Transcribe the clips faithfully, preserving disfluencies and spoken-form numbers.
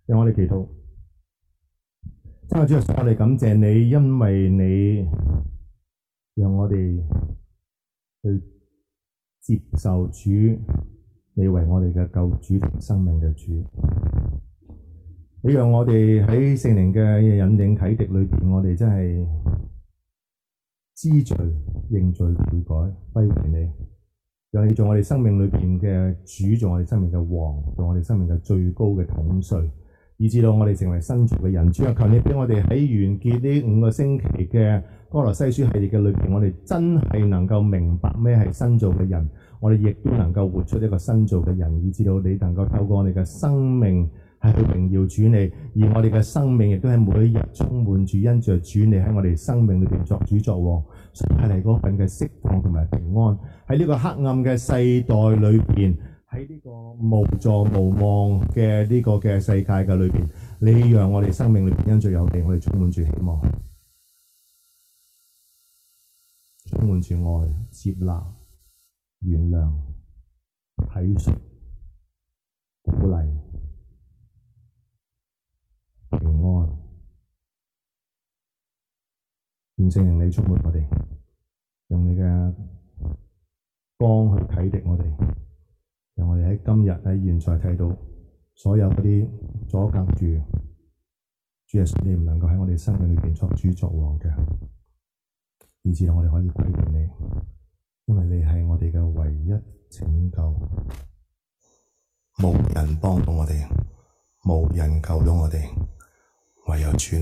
讓我哋祈禱。親愛主耶穌，我哋感謝你，因為你讓我哋去接受主，你為我哋嘅救主同生命嘅主。你讓我哋喺聖靈嘅引領啟迪裏邊，我哋真係知罪、認罪、悔改，歸回你。讓你做我哋生命裏邊嘅主，做我哋生命嘅王，做我哋生命嘅最高嘅統帥，以至到我哋成為新造嘅人。主啊，求你俾我哋喺完結呢五個星期嘅歌羅西書系列嘅裏邊，我哋真係能夠明白咩係新造嘅人，我哋亦都能夠活出一個新造嘅人，以至到你能夠透過我哋嘅生命係去榮耀主你，而我哋嘅生命亦都係每一日充滿住因着主你喺我哋生命裏邊作主作王，帶嚟嗰份嘅釋放同埋平安。喺呢個黑暗嘅世代裏邊，喺呢個無助無望嘅呢個嘅世界嘅裏邊，你讓我哋生命裏邊因着有你，我哋充滿住希望，充滿住愛、接納、原諒、體恤、鼓勵、平安。願聖靈你充滿我哋，用你嘅光去啟迪我哋，讓我哋喺今日喺現在睇到所有嗰啲阻隔住主耶穌你唔能夠喺我哋生命裏邊作主作王嘅，以至我哋可以歸俾你，因為你係我哋嘅唯一拯救，冇人幫到我哋，冇人救到我哋，唯有主你，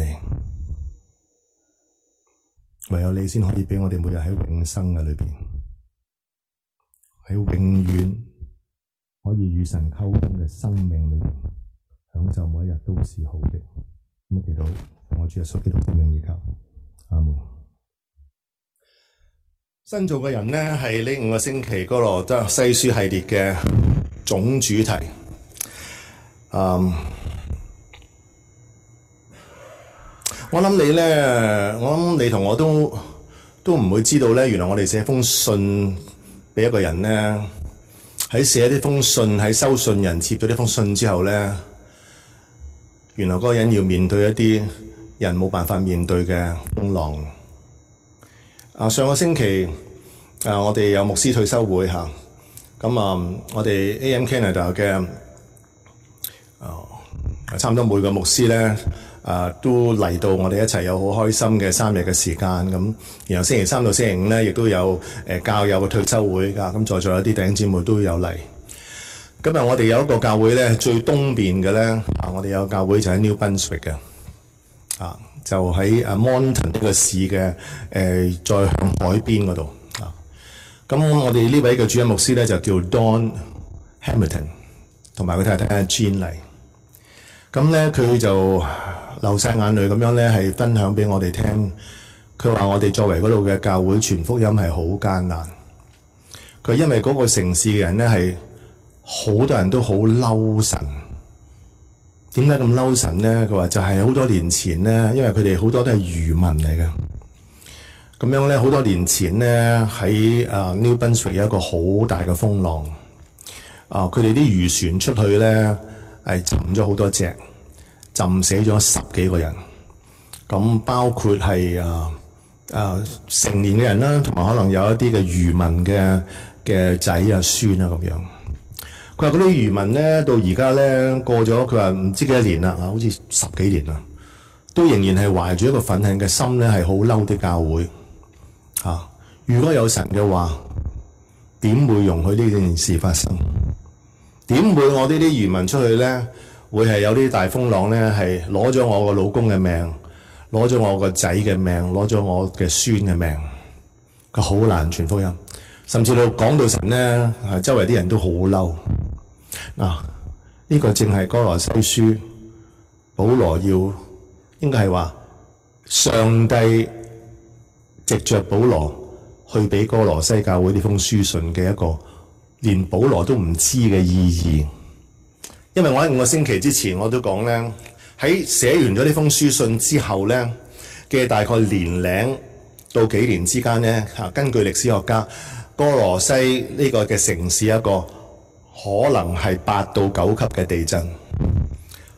唯有你先可以俾我哋每日喺永生嘅裏邊，喺永遠可以與神溝通嘅生命裏邊，享受每一日都是好嘅。咁祈禱，我主耶穌基督的名而求，阿門。新造嘅人呢，係呢五個星期歌羅西書系列嘅總主題。嗯，我諗你呢，我諗你同我都都唔會知道呢，原來我哋寫封信俾一個人呢，喺寫呢封信，喺收信人接咗呢封信之後呢，原來嗰個人要面對一啲人冇辦法面對嘅風浪。啊，上個星期啊，我哋有牧師退休會嚇，咁啊，我哋 A M Canada 嘅啊，差唔多每個牧師咧啊，都嚟到我哋一齊有好開心嘅三日嘅時間咁。然後星期三到星期五咧，亦都有誒教友嘅退休會㗎。咁在座有啲弟兄姊妹都有嚟。今日我哋有一個教會咧，最東邊嘅咧啊，我哋有個教會就喺 New Brunswick 嘅啊。就喺啊 Moncton 呢個市嘅誒、呃，再向海邊嗰度啊。咁我哋呢位嘅主任牧師咧就叫 Don Hamilton， 同埋佢太太 Jean 嚟。咁咧佢就流晒眼淚咁樣咧，係分享俾我哋聽。佢話我哋作為嗰度嘅教會傳福音係好艱難。佢因為嗰個城市嘅人咧係好多人都好嬲神。點解咁嬲神咧？佢話就係好多年前咧，因為佢哋好多都係漁民嚟嘅。咁樣咧，好多年前咧喺啊 New Brunswick 有一個好大嘅風浪。啊，佢哋啲漁船出去咧係沉咗好多隻，浸死咗十幾個人。咁包括係啊啊成年嘅人啦，同埋可能有一啲嘅漁民嘅嘅仔啊孫啊咁樣。佢話嗰啲漁民咧，到而家咧過咗，佢話唔知幾多年啦，好似十幾年啦，都仍然係懷住一個憤恨嘅心咧，係好嬲啲教會嚇、啊。如果有神嘅話，點會容許呢件事發生？點會我呢啲漁民出去咧，會係有啲大風浪咧，係攞咗我個老公嘅命，攞咗我個仔嘅命，攞咗我嘅孫嘅命？佢好難傳福音。甚至到講到神咧，周圍啲人都好嬲。嗱、啊，呢、這個正係歌羅西書，保羅要應該係話上帝藉着保羅去俾歌羅西教會呢封書信嘅一個連保羅都唔知嘅意義。因為我喺五個星期之前我都講咧，喺寫完咗呢封書信之後咧嘅大概年零到幾年之間咧，嚇根據歷史學家，歌羅西呢個嘅城市一個可能係八到九級嘅地震，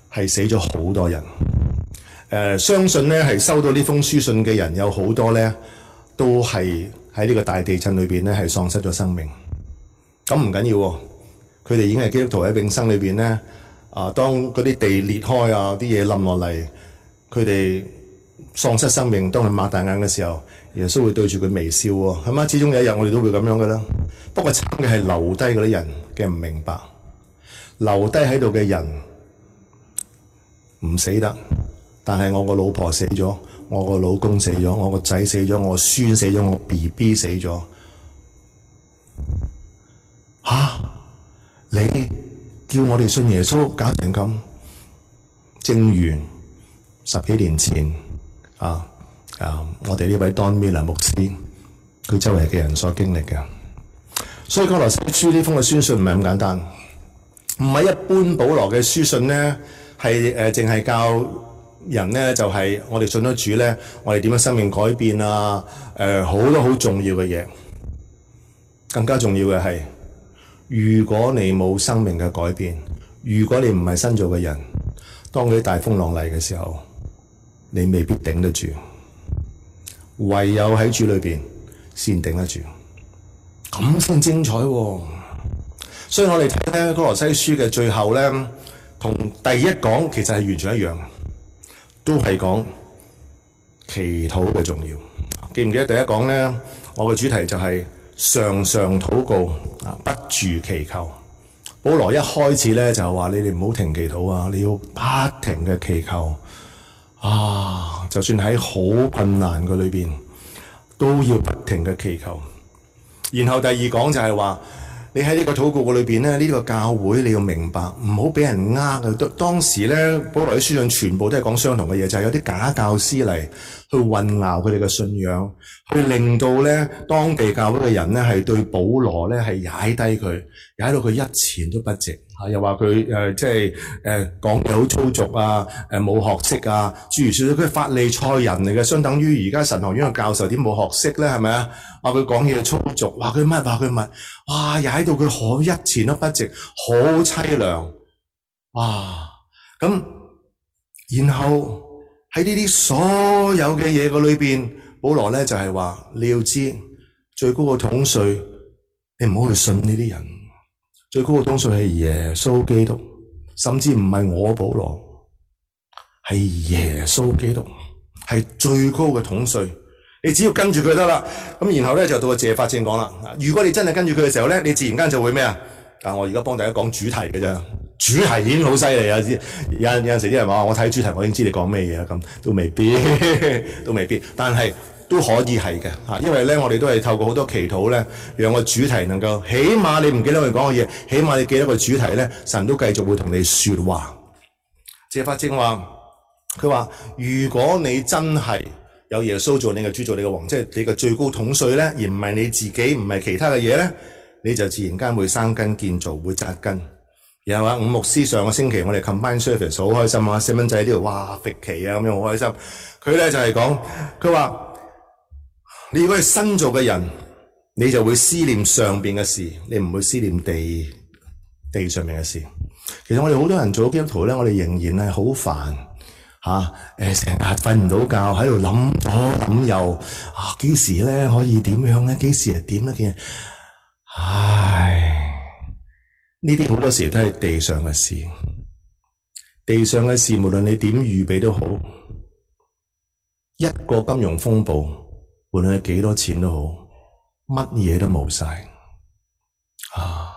係死咗好多人。誒、呃，相信咧係收到呢封書信嘅人有好多咧，都係喺呢個大地震裏邊咧係喪失咗生命。咁唔緊要喎，佢哋已經係基督徒喺永生裏邊咧。啊，當嗰啲地裂開啊，啲嘢冧落嚟，佢哋喪失生命，當佢擘大眼嘅時候，耶穌會對住佢微笑喎，係嘛？始終有一日我哋都會咁樣噶啦。不過慘嘅係留低嗰啲人嘅唔明白，留低喺度嘅人唔死得，但係我個老婆死咗，我個老公死咗，我個仔死咗，我孫死咗，我 B B 死咗。吓、啊，你叫我哋信耶穌搞成咁，正如十幾年前啊啊，我哋呢位 Don Miller 牧師佢周圍嘅人所經歷嘅。所以哥羅西書呢封嘅書信唔係咁簡單，唔係一般保羅嘅書信咧，係誒淨係教人咧就係、是、我哋信咗主咧，我哋點樣生命改變啊？誒、呃、好多好重要嘅嘢，更加重要嘅係。如果你冇生命嘅改變，如果你唔係新造嘅人，當嗰啲大風浪嚟嘅時候，你未必頂得住。唯有喺主裏邊先頂得住，咁先精彩喎。所以我哋睇咧哥羅西書嘅最後咧，同第一講其實係完全一樣，都係講祈禱嘅重要。記唔記得第一講咧？我嘅主題就係、是。常常禱告啊，不住祈求。保羅一開始咧就話：你哋唔好停祈禱啊，你要不停嘅祈求啊！就算喺好困難嘅裏邊，都要不停嘅祈求。然後第二講就係話，你喺呢個禱告嘅裏邊咧，呢、這個教會你要明白，唔好俾人呃嘅。當時咧，保羅啲書信全部都係講相同嘅嘢，就係、是、有啲假教師嚟去混淆佢哋嘅信仰。去令到咧當地教會嘅人咧係對保羅咧係踩低佢，踩到佢一錢都不值嚇，又話佢誒即係誒講嘢好粗俗啊，誒冇學識啊，諸如此類。佢係法利賽人嚟嘅，相等於而家神學院嘅教授點冇學識咧？係咪啊？話佢講嘢粗俗，話佢乜話佢乜，哇！踩到佢好一錢都不值，好凄涼，哇！咁然後喺呢啲所有嘅嘢個裏邊。保羅咧就係話你要知最高嘅統帥，你唔好去信呢啲人。最高嘅統帥係耶穌基督，甚至唔係我保羅，係耶穌基督，係最高嘅統帥。你只要跟住佢得啦。咁然後咧就到個謝法正講啦。如果你真係跟住佢嘅時候咧，你自然間就會咩啊？但我而家幫大家講主題嘅啫，主題已經好犀利啊！有有陣時啲人話我睇主題，我已經知你講咩嘢啦，咁都未必，都未必，但係都可以係嘅嚇，因為咧我哋都係透過好多祈禱咧，讓個主題能夠，起碼你唔記得我哋講嘅嘢，起碼你記得個主題咧，神都繼續會同你説話。謝法正話，佢話如果你真係有耶穌做你嘅主，做你嘅王，即係你嘅最高統帥咧，而唔係你自己，唔係其他嘅嘢咧。你就自然間會生根建造，會扎根。然後啊，五牧師上個星期我哋 combine service 好開心啊，細蚊仔呢度哇揈旗啊咁樣好開心。佢咧就係講，佢話你如果係新造嘅人，你就會思念上邊嘅事，你唔會思念地地上面嘅事。其實我哋好多人做基督徒咧，我哋仍然係好煩吓，誒成日瞓唔到覺，喺度諗左諗右啊，幾時咧可以點樣咧？幾時係點咧？嘅唉，呢啲好多時都係地上嘅事，地上嘅事無論你點預備都好，一個金融風暴，無論你幾多錢都好，乜嘢都冇晒啊！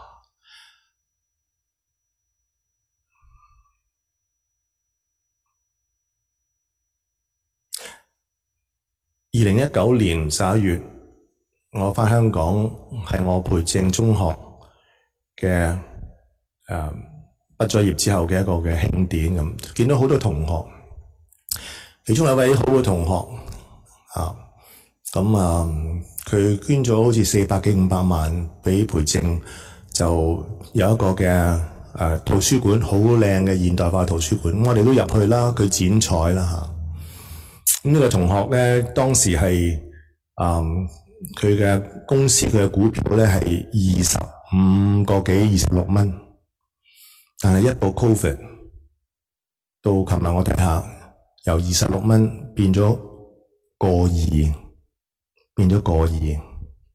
二零一九年十一月，我返香港係我培正中學嘅誒、呃、畢咗業之後嘅一個嘅慶典咁，見到好多同學，其中有一位好嘅同學啊，咁啊佢捐咗好似四百幾五百萬俾培正，就有一個嘅誒、呃、圖書館，好靚嘅現代化圖書館，我哋都入去啦，佢剪彩啦吓。咁呢個同學咧，當時係誒佢嘅公司佢嘅股票咧係二十五個幾二十六蚊，但係一部 Covid 到琴日我睇下，由二十六蚊變咗個二，變咗個二。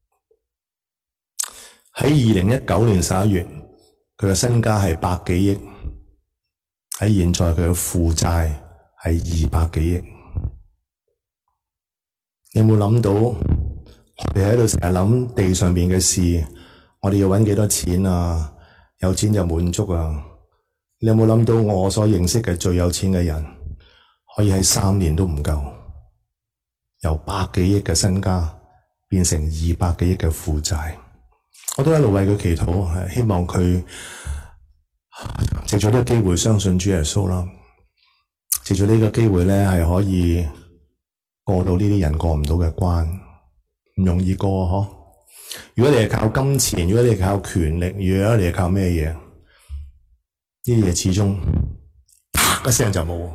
喺二零一九年十一月，佢嘅身家係百幾億，喺現在佢嘅負債係二百幾億。你有冇諗到？我哋喺度成日諗地上面嘅事，我哋要搵幾多錢啊？有錢就滿足啊！你有冇諗到我所認識嘅最有錢嘅人，可以喺三年都唔夠，由百幾億嘅身家變成二百幾億嘅負債？我都一路為佢祈禱，希望佢藉住呢個機會相信主耶穌啦。藉住呢個機會咧，係可以過到呢啲人過唔到嘅關，唔容易過嗬。如果你係靠金錢，如果你係靠權力，如果你係靠咩嘢，呢啲嘢始終啪一聲就冇。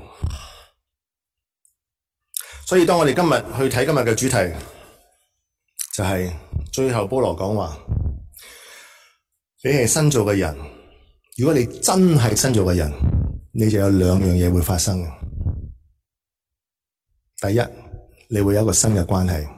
所以當我哋今日去睇今日嘅主題，就係、是、最後保羅講話，你係新造嘅人。如果你真係新造嘅人，你就有兩樣嘢會發生。第一，你會有一個新嘅關係。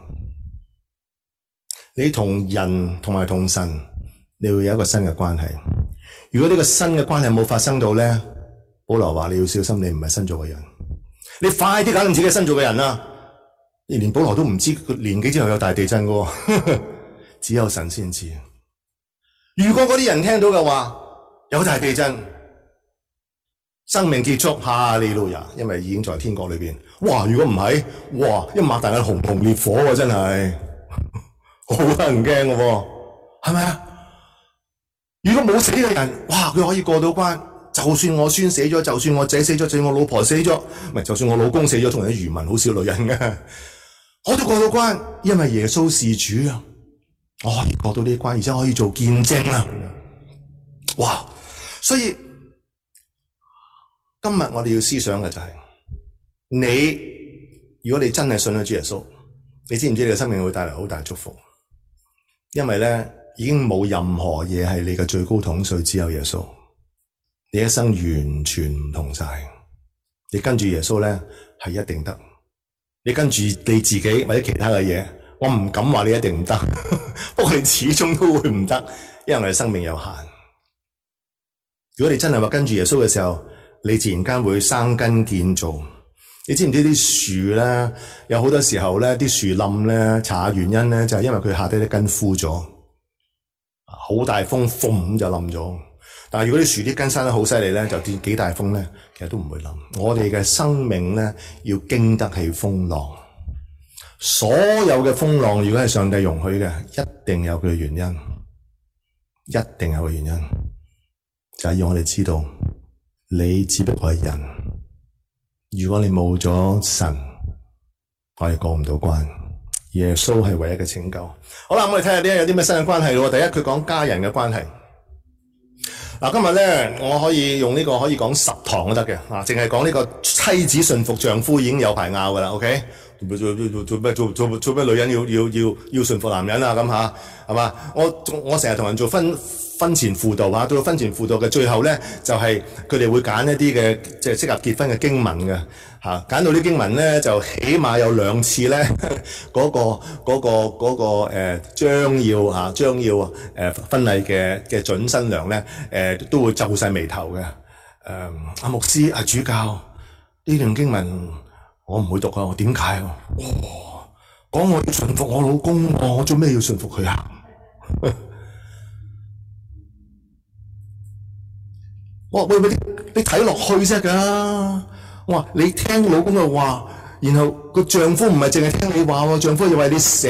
你同人同埋同神，你會有一個新嘅關係。如果呢個新嘅關係冇發生到咧，保羅話你要小心，你唔係新造嘅人。你快啲搞掂自己新造嘅人啦！連保羅都唔知佢年幾之後有大地震嘅，只有神先知。如果嗰啲人聽到嘅話，有大地震，生命結束，哈利路亞，因為已經在天國裏邊。哇！如果唔係，哇！一擘大眼熊熊烈火喎，真係好得人驚嘅，係咪啊？如果冇死嘅人，哇！佢可以過到關。就算我孫死咗，就算我仔死咗，就算我老婆死咗，唔係就算我老公死咗，同人啲漁民好少女人嘅，我都過到關，因為耶穌是主啊！我可以過到呢關，而且可以做見證啦。哇！所以今日我哋要思想嘅就係、是，你如果你真係信咗主耶穌，你知唔知你嘅生命會帶來好大祝福？因為咧已經冇任何嘢係你嘅最高統帥，只有耶穌。你一生完全唔同晒，你跟住耶穌咧係一定得。你跟住你自己或者其他嘅嘢，我唔敢話你一定唔得，不過你始終都會唔得，因為我哋生命有限。如果你真係話跟住耶穌嘅時候，你自然間會生根建造。你知唔知啲樹咧，有好多時候咧，啲樹冧咧，查下原因咧，就係因為佢下底啲根枯咗，好大風，風就冧咗。但係如果啲樹啲根生得好犀利咧，就見幾大風咧，其實都唔會冧。我哋嘅生命咧，要經得起風浪。所有嘅風浪，如果係上帝容許嘅，一定有佢嘅原因，一定有個原因，就係要我哋知道，你只不過係人。如果你冇咗神，我哋過唔到關。耶穌係唯一嘅拯救。好啦，我哋睇下呢有啲咩新嘅關係咯。第一，佢講家人嘅關係。嗱，今日咧我可以用呢、這個可以講十堂都得嘅，啊，淨係講呢個妻子順服丈夫已經有排拗噶啦 ，OK？做做做做咩做做做咩女人要要要要順服男人啊？咁吓係嘛？我我成日同人做婚婚前輔導啊，到婚前輔導嘅最後咧，就係佢哋會揀一啲嘅即係適合結婚嘅經文嘅吓，揀到啲經文咧就起碼有兩次咧嗰、那個嗰、那個嗰、那個誒將要吓將要誒婚禮嘅嘅準新娘咧誒、呃、都會皺晒眉頭嘅。誒、呃、阿牧師阿主教呢段經文我唔會讀啊，我點解啊？哦，講我要順服我老公，我做咩要順服佢啊？我話喂喂，你睇落去啫噶。我話你聽老公嘅話，然後個丈夫唔係淨係聽你話，丈夫要為你死，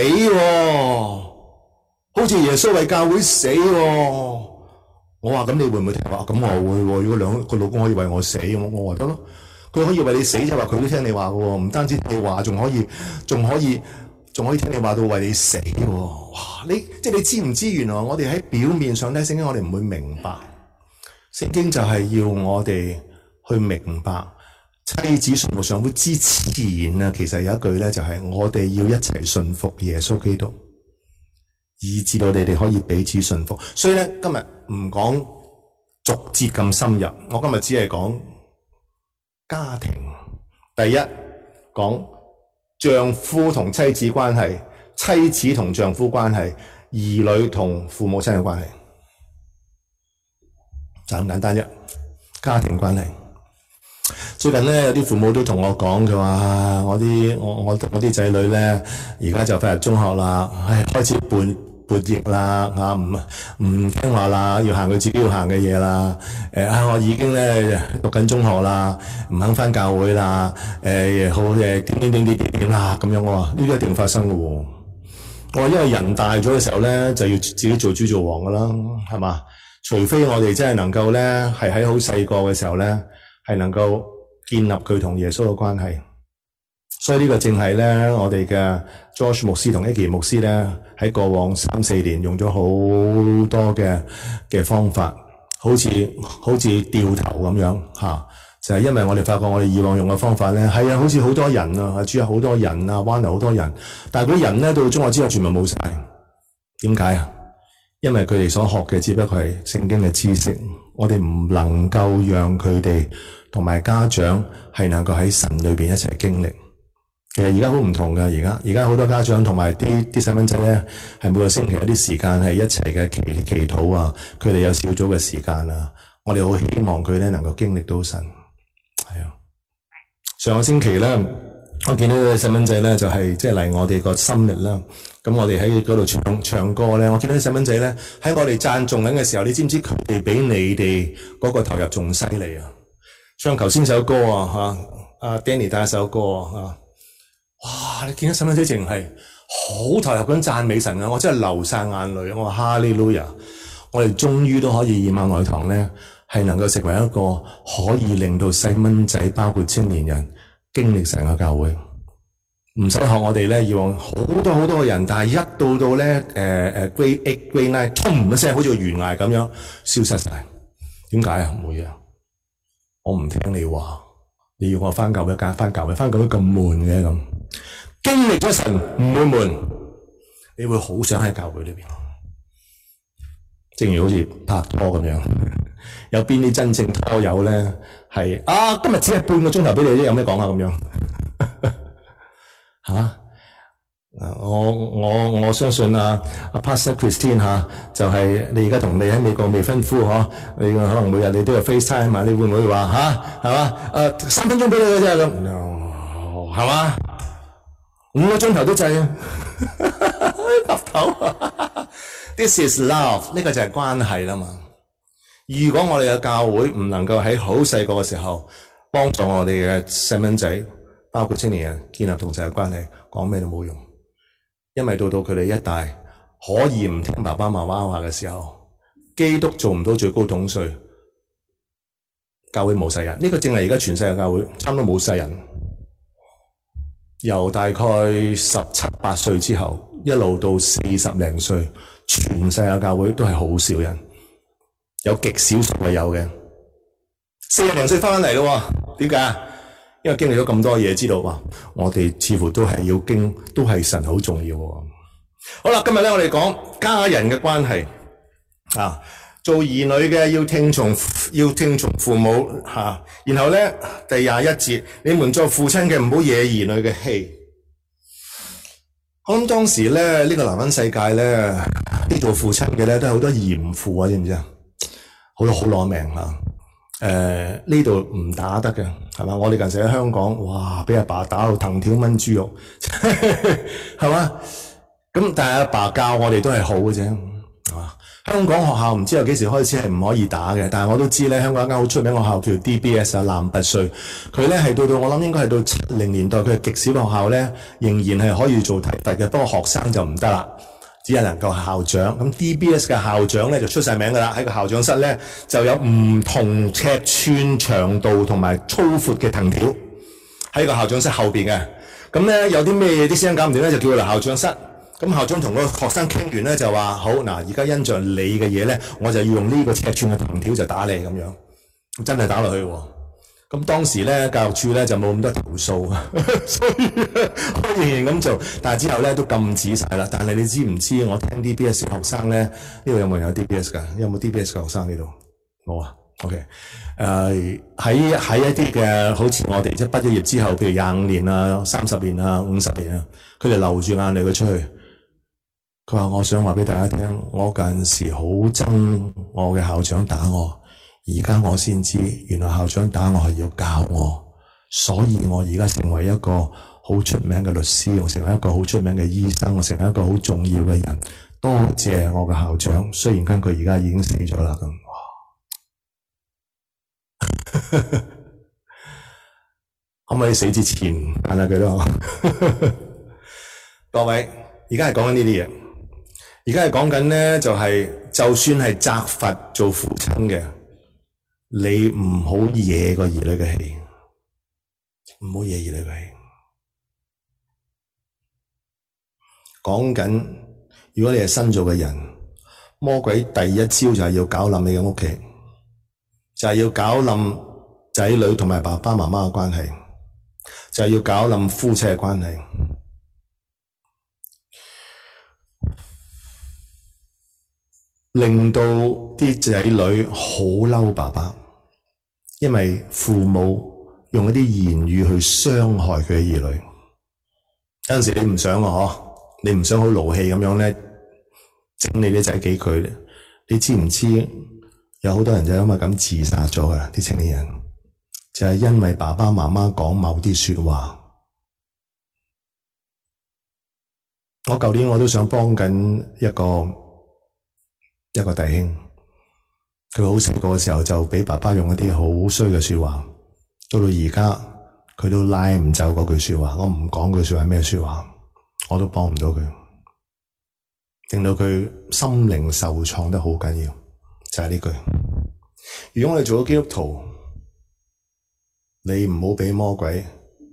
好似耶穌為教會死。我話咁你會唔會聽話？咁我會。如果兩個老公可以為我死，我我話得咯。佢可以為你死，就話佢都聽你話嘅，唔單止聽你話，仲可以，仲可以，仲可以聽你話到為你死。哇！你即係你知唔知？原來我哋喺表面上睇聖經，我哋唔會明白。聖經就係要我哋去明白，妻子順服丈夫之前啊，其實有一句咧，就係我哋要一齊順服耶穌基督，以致到你哋可以彼此順服。所以咧，今日唔講逐節咁深入，我今日只係講家庭。第一講丈夫同妻子關係，妻子同丈夫關係，兒女同父母親嘅關係，就咁簡單啫。家庭關係。最近咧有啲父母都同我講，佢話我啲我我我啲仔女咧而家就快入中學啦，唉開始叛叛逆啦嚇，唔唔聽話啦，要行佢自己要行嘅嘢啦。誒啊，我已經咧讀緊中學啦，唔肯返教會啦。誒好誒點點點點點點啦咁樣。我話呢啲一定發生嘅喎。我話因為人大咗嘅時候咧，就要自己做主做王噶啦，係嘛？除非我哋真係能夠咧係喺好細個嘅時候咧，係能夠建立佢同耶穌嘅關係。所以呢個正係咧我哋嘅 George 牧師同 Iggy 牧師咧喺過往三四年用咗好多嘅嘅方法，好似好似掉頭咁樣吓，就係因為我哋發覺我哋以往用嘅方法咧係啊，好似好多人啊，主要好多人啊，灣流好多人，但係嗰啲人咧到中學之後全部冇晒。點解啊？因為佢哋所學嘅只不過係聖經嘅知識，我哋唔能夠讓佢哋同埋家長係能夠喺神裏邊一齊經歷。其實而家好唔同㗎，而家而家好多家長同埋啲啲細蚊仔咧，係每個星期有啲時間係一齊嘅祈祈禱啊，佢哋有小組嘅時間啊，我哋好希望佢咧能夠經歷到神。係啊，上個星期咧，我見到啲細蚊仔咧就係即係嚟我哋個心力啦，咁我哋喺嗰度唱唱歌咧，我見到啲細蚊仔咧喺我哋讚頌緊嘅時候，你知唔知佢哋比你哋嗰個投入仲犀利啊？唱頭先首歌啊，吓阿 Danny 帶一首歌啊。哇！你見到細蚊仔淨係好投入咁讚美神啊！我真係流晒眼淚。我話哈利路亞！我哋終於都可以以馬內堂咧，係能夠成為一個可以令到細蚊仔，包括青年人經歷成個教會。唔使學我哋咧，以往好多好多嘅人，但係一到到咧，誒、呃、誒 grade eight grade nine，衝一聲好似個懸崖咁樣消失晒。點解啊？冇嘢，我唔聽你話，你要我翻教會揀翻教會，翻教會咁悶嘅咁。經歷咗神唔會悶，你會好想喺教會裏邊。正如好似拍拖咁樣，有邊啲真正拖友咧係啊？今日只係半個鐘頭俾你啫，有咩講啊？咁樣吓、啊？我我我相信啊，阿 Pastor Christine 吓、啊，就係、是、你而家同你喺美國未婚夫嗬、啊，你可能每日你都有 FaceTime 嘛？你會唔會話吓？係嘛？誒，三分鐘俾你嘅啫咁，係嘛？五個鐘頭都制啊！岌頭，This is love， 呢個就係關係啦嘛。如果我哋嘅教會唔能夠喺好細個嘅時候幫助我哋嘅細蚊仔，包括青年人建立同神嘅關係，講咩都冇用。因為到到佢哋一大可以唔聽爸爸媽媽話嘅時候，基督做唔到最高統帥，教會冇世人。呢個正係而家全世界教會差唔多冇世人。由大概十七八歲之後，一路到四十零歲，全世界教會都係好少人，有極少數係有嘅。四十零歲翻返嚟咯，點解？因為經歷咗咁多嘢，知道哇，我哋似乎都係要經，都係神好重要喎。好啦，今日咧我哋講家人嘅關係啊。做兒女嘅要聽從，要聽從父母吓、啊。然後咧，第廿一節，你們做父親嘅唔好惹兒女嘅氣。我諗當時咧，呢、這個男人世界咧，啲做父親嘅咧都係好多嚴父啊，知唔知啊？好多好攞命啊！誒，呢度唔打得嘅，係嘛？我哋近時喺香港，哇，俾阿爸打到藤條炆豬肉，係嘛？咁但係阿爸教我哋都係好嘅啫，係嘛？香港學校唔知由幾時開始係唔可以打嘅，但係我都知咧，香港一間好出名學校叫 D B S 啊，南拔萃，佢咧係到到我諗應該係到七零年代，佢係極少學校咧，仍然係可以做體罰嘅，不過學生就唔得啦，只係能夠校長。咁 D B S 嘅校長咧就出晒名噶啦，喺個校長室咧就有唔同尺寸、長度同埋粗闊嘅藤條喺個校長室後邊嘅。咁咧有啲咩嘢啲師生搞唔掂咧，就叫佢嚟校長室。咁校長同個學生傾完咧就話好嗱，而家因着你嘅嘢咧，我就要用呢個尺寸嘅藤條就打你咁樣，真係打落去喎。咁當時咧教育處咧就冇咁多投訴，所以我仍然咁做。但係之後咧都禁止晒啦。但係你知唔知我聽 D B S 學生咧，呢度有冇人有 D B S 㗎？有冇 D B S 嘅學生呢度？冇啊， OK，誒喺喺一啲嘅好似我哋即係畢咗業之後，譬如廿五年啊、三十年啊、五十年啊，佢哋流住眼淚佢出去。佢話：我想話俾大家聽，我嗰陣時好憎我嘅校長打我，而家我先知原來校長打我係要教我，所以我而家成為一個好出名嘅律師，我成為一個好出名嘅醫生，我成為一個好重要嘅人。多謝我嘅校長，雖然間佢而家已經死咗啦咁。可唔可以死之前彈下佢都？各位，而家係講緊呢啲嘢。而家係講緊咧，就係就算係責罰做父親嘅，你唔好惹個兒女嘅氣，唔好惹兒女嘅氣。講緊，如果你係新造嘅人，魔鬼第一招就係要搞冧你嘅屋企，就係要搞冧仔女同埋爸爸媽媽嘅關係，就係要搞冧夫妻嘅關係。令到啲仔女好嬲爸爸，因為父母用一啲言語去傷害佢嘅兒女。有陣時你唔想啊，嗬，你唔想好勞氣咁樣咧，整你啲仔幾句。你知唔知有好多人就因為咁自殺咗噶？啲青年人就係因為爸爸媽媽講某啲說話。我舊年我都想幫緊一個。一個弟兄，佢好細個嘅時候就俾爸爸用一啲好衰嘅說話，到到而家佢都拉唔走嗰句說話。我唔講句說話係咩說話，我都幫唔到佢，令到佢心靈受創得好緊要，就係呢句。如果我哋做咗基督徒，你唔好俾魔鬼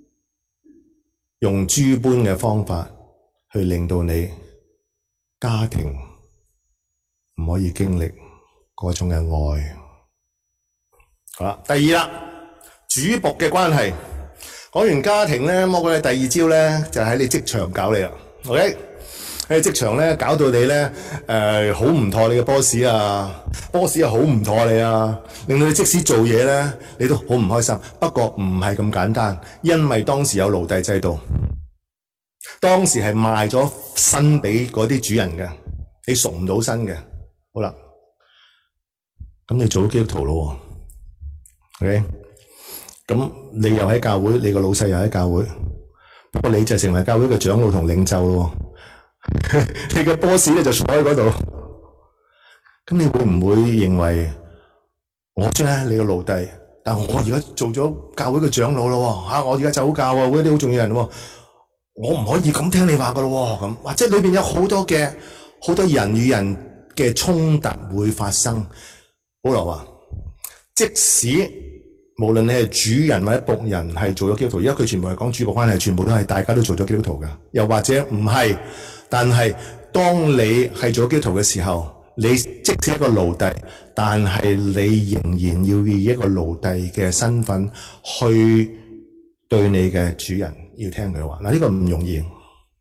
用諸般嘅方法去令到你家庭唔可以經歷嗰種嘅愛。好啦，第二啦，主僕嘅關係。講完家庭咧，魔鬼嘅第二招咧就喺你職場搞你啦。OK，喺職場咧搞到你咧誒好唔妥你嘅 boss 啊 ，boss 又好唔妥你啊，令到你即使做嘢咧你都好唔開心。不過唔係咁簡單，因為當時有奴隸制度，當時係賣咗身俾嗰啲主人嘅，你贖唔到身嘅。好啦，咁你做咗基督徒咯 ，OK？咁你又喺教會，你個老細又喺教會，不過你就成為教會嘅長老同領袖咯。你個 boss 咧就坐喺嗰度，咁你會唔會認為我啫你個奴隸？但我而家做咗教會嘅長老咯，吓、啊、我而家走教啊，會啲好重要人，我唔可以咁聽你話噶咯，咁或者裏邊有好多嘅好多人與人嘅衝突會發生。保羅話，即使無論你係主人或者僕人係做咗基督徒，而家佢全部係講主僕關係，全部都係大家都做咗基督徒噶。又或者唔係，但係當你係做基督徒嘅時候，你即使一個奴隸，但係你仍然要以一個奴隸嘅身份去對你嘅主人要聽佢話。嗱，呢個唔容易。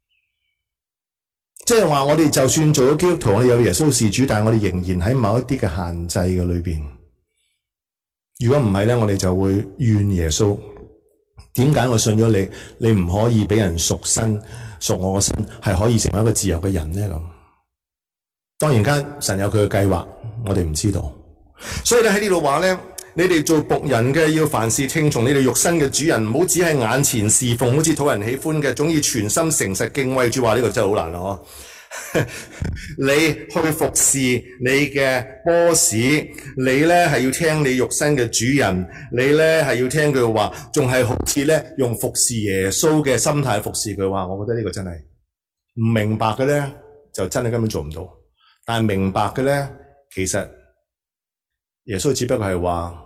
即係話我哋就算做咗基督徒，我哋有耶穌是主，但係我哋仍然喺某一啲嘅限制嘅裏邊。如果唔係咧，我哋就會怨耶穌。點解我信咗你，你唔可以俾人贖身贖我個身，係可以成為一個自由嘅人咧？咁當然間神有佢嘅計劃，我哋唔知道。所以咧喺呢度話咧，你哋做僕人嘅要凡事聽從你哋肉身嘅主人，唔好只係眼前侍奉，好似討人喜歡嘅，總以全心誠實敬畏主。話呢個真係好難咯。你去服侍你嘅 boss， 你咧係要聽你肉身嘅主人，你咧係要聽佢話，仲係好似咧用服侍耶穌嘅心態服侍佢話。我覺得呢個真係唔明白嘅咧，就真係根本做唔到。但係明白嘅咧，其實耶穌只不過係話，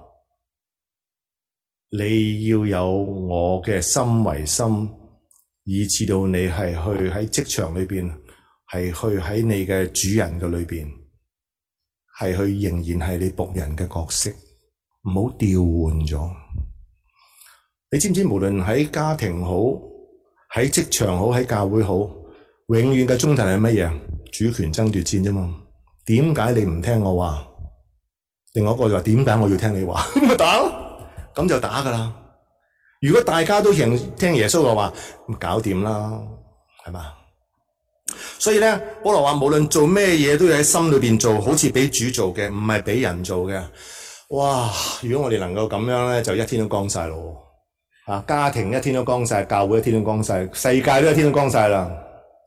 你要有我嘅心為心，以至到你係去喺職場裏邊，係去喺你嘅主人嘅裏邊，係去仍然係你僕人嘅角色，唔好調換咗。你知唔知無論喺家庭好，喺職場好，喺教會好，永遠嘅衝突係乜嘢？主權爭奪戰啫嘛。點解你唔聽我話？ 另外一個就話點解我要聽你話？咁咪打咯，咁就打噶啦。如果大家都聽聽耶穌嘅話，咁搞掂啦，係嘛？所以咧，保羅話無論做咩嘢都要喺心裏邊做，好似俾主做嘅，唔係俾人做嘅。哇！如果我哋能夠咁樣咧，就一天都光晒咯。啊，家庭一天都光晒，教會一天都光晒，世界都一天都光晒啦。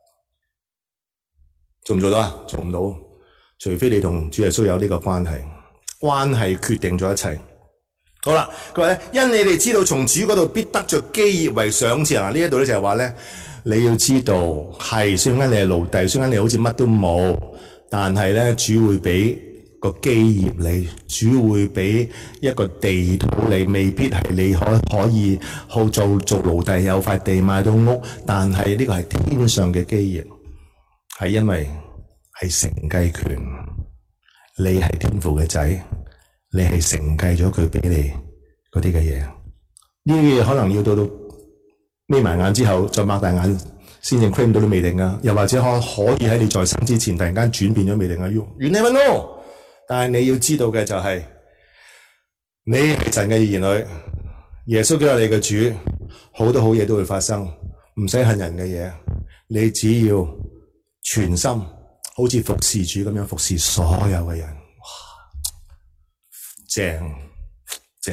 做唔做到啊？做唔到，除非你同主耶穌有呢個關係，關係決定咗一切。好啦，佢話咧，因你哋知道從主嗰度必得着基業為賞賜。嗱，呢一度咧就係話咧，你要知道係雖然你係奴隸，雖然你好似乜都冇，但係咧主會俾個基業你，主會俾一個地土你，未必係你可可以好做做奴隸有塊地買到屋，但係呢個係天上嘅基業，係因為係承繼權，你係天父嘅仔。你係承繼咗佢俾你嗰啲嘅嘢，呢啲嘢可能要到到眯埋眼之後再擘大眼先至 claim 到都未定啊，又或者可可以喺你在生之前突然間轉變咗未定啊，you never know。但係你要知道嘅就係、是、你係神嘅兒女，耶穌基督係你嘅主，好多好嘢都會發生，唔使恨人嘅嘢，你只要全心好似服侍主咁樣服侍所有嘅人。正正，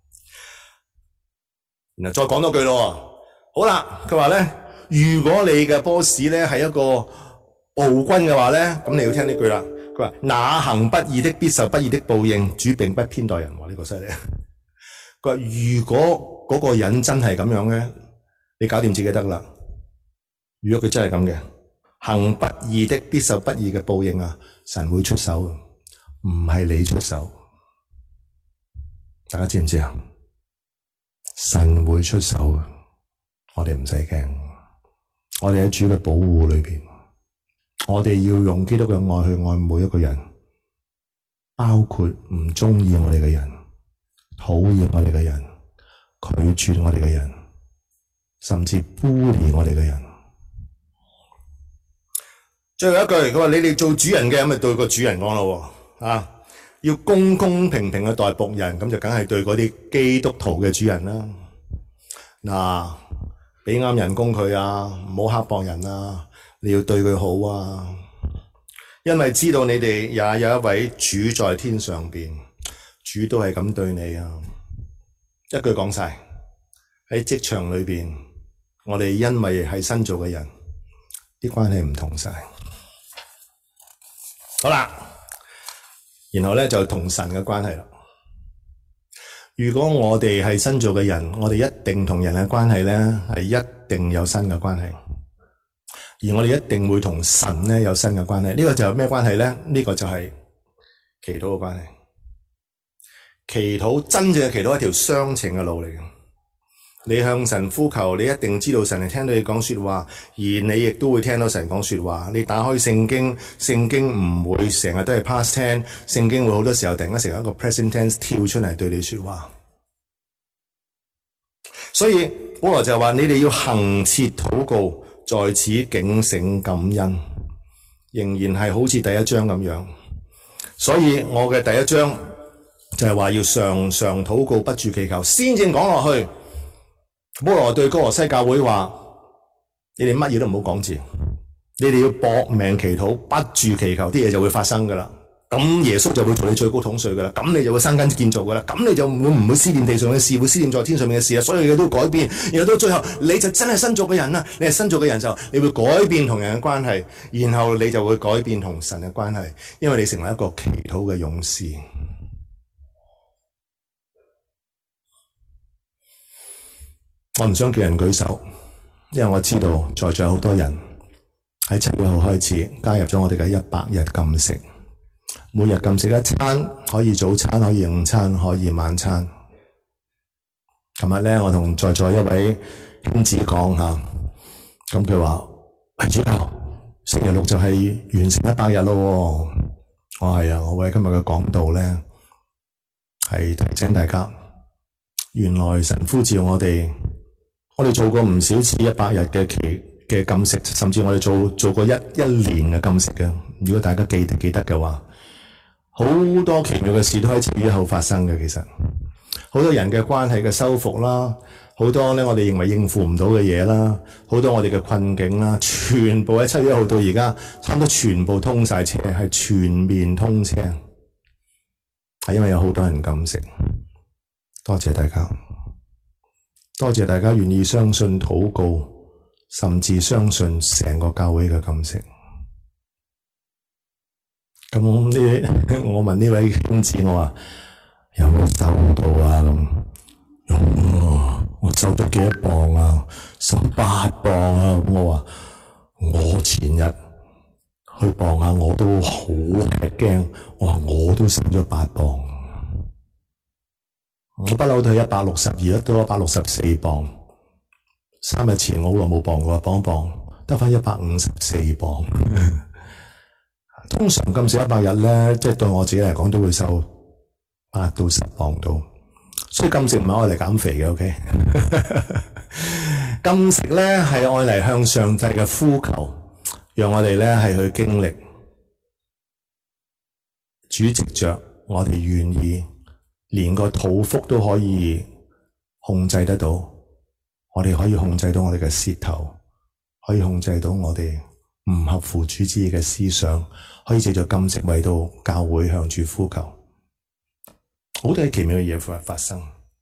然後再講多句咯。好啦，佢話咧，如果你嘅 boss 咧係一個暴君嘅話咧，咁你要聽呢句啦。佢話那行不義的必受不義的報應，主並不偏待人。哇，呢個犀利。佢話如果嗰個人真係咁樣咧，你搞掂自己得啦。如果佢真係咁嘅，行不義的必受不義嘅報應啊，神會出手，唔係你出手。大家知唔知啊？神會出手，我哋唔使驚。我哋喺主嘅保護裏邊，我哋要用基督嘅愛去愛每一個人，包括唔中意我哋嘅人、討厭我哋嘅人、拒絕我哋嘅人，甚至孤立我哋嘅人。最後一句，佢話你哋做主人嘅，咁咪對個主人講咯，啊！要公公平平嘅待僕人，咁就梗係對嗰啲基督徒嘅主人啦。嗱，俾啱人工佢啊，唔好刻薄人啊，你要對佢好啊。因為知道你哋也有一位主在天上邊，主都係咁對你啊。一句講晒，喺職場裏邊，我哋因為係新造嘅人，啲關係唔同晒。好啦。然後咧就同神嘅關係啦。如果我哋係新造嘅人，我哋一定同人嘅關係咧係一定有新嘅關係，而我哋一定會同神咧有新嘅關係。呢個就係咩關係咧？呢個就係祈禱嘅關係。祈禱真正嘅祈禱係一條雙程嘅路嚟嘅。你向神呼求，你一定知道神係聽到你講說話，而你亦都會聽到神講說話。你打開聖經，聖經唔會成日都係 past tense， 聖經會好多時候突然間成為一個 present tense 跳出嚟對你說話。所以保羅就話你哋要恆切禱告，在此警醒感恩，仍然係好似第一章咁樣。所以我嘅第一章就係話要常常禱告，不住祈求。先正講落去，保羅對哥羅西教會話：你哋乜嘢都唔好講字，你哋要搏命祈禱，不住祈求，啲嘢就會發生噶啦。咁耶穌就會做你最高統帥噶啦，咁你就會生根建造噶啦，咁你就會唔會思念地上嘅事，會思念在天上面嘅事啊！所有嘢都改變，然後到最後你就真係新造嘅人啦。你係新造嘅人就你會改變同人嘅關係，然後你就會改變同神嘅關係，因為你成為一個祈禱嘅勇士。我唔想叫人舉手，因為我知道在座好多人喺七月號開始加入咗我哋嘅一百日禁食，每日禁食一餐，可以早餐，可以午餐，可以晚餐。琴日咧，我同在座一位兄子講下，咁佢話：係主教，星期六就係完成一百日咯。我係啊，我為今日嘅講道咧，係提醒大家，原來神呼召我哋。我哋做過唔少次一百日嘅期嘅禁食，甚至我哋做做過一一年嘅禁食嘅。如果大家記得記得嘅話， 好多奇妙嘅事都喺七月一號發生嘅。其實好多人嘅關係嘅修復啦，好多咧我哋認為應付唔到嘅嘢啦，好多我哋嘅困境啦，全部喺七月一號到而家差唔多全部通晒車，係全面通車，係因為有好多人禁食。多謝大家，多謝大家願意相信禱告，甚至相信成個教會嘅禁食。咁呢，我問呢位兄子，我話有冇收到啊？咁，哦，我收咗幾多磅啊？十八磅啊！我話我前日去磅下，我都好吃驚。我話我都瘦咗八磅，我不嬲都係一百六十二，一到一百六十四磅。三日前我好耐冇磅過，磅一磅得返一百五十四磅。通常禁食一百日咧，即係對我自己嚟講都會瘦八到十磅到，所以禁食唔係愛嚟減肥嘅。OK， 禁食咧係愛嚟向上帝嘅呼求，讓我哋咧係去經歷主藉着我哋願意，連個肚腹都可以控制得到，我哋可以控制到我哋嘅舌頭，可以控制到我哋唔合乎主旨意嘅思想，可以借助禁食為到教會向主呼求，好多奇妙嘅嘢會發生。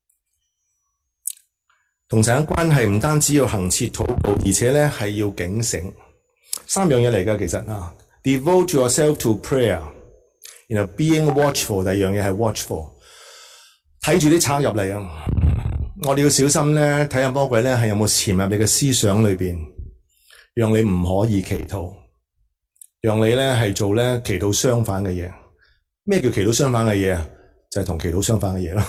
同神嘅關係唔單止要恆切禱告，而且咧係要警醒，三樣嘢嚟㗎。其實啊 ，devote yourself to prayer， 然後 being watchful， 第二樣嘢係 watchful， 睇住啲賊入嚟啊！我哋要小心咧，睇下魔鬼咧係有冇潛入你嘅思想裏邊，讓你唔可以祈禱，讓你咧係做咧祈禱相反嘅嘢。咩叫祈禱相反嘅嘢啊？就係同祈禱相反嘅嘢咯。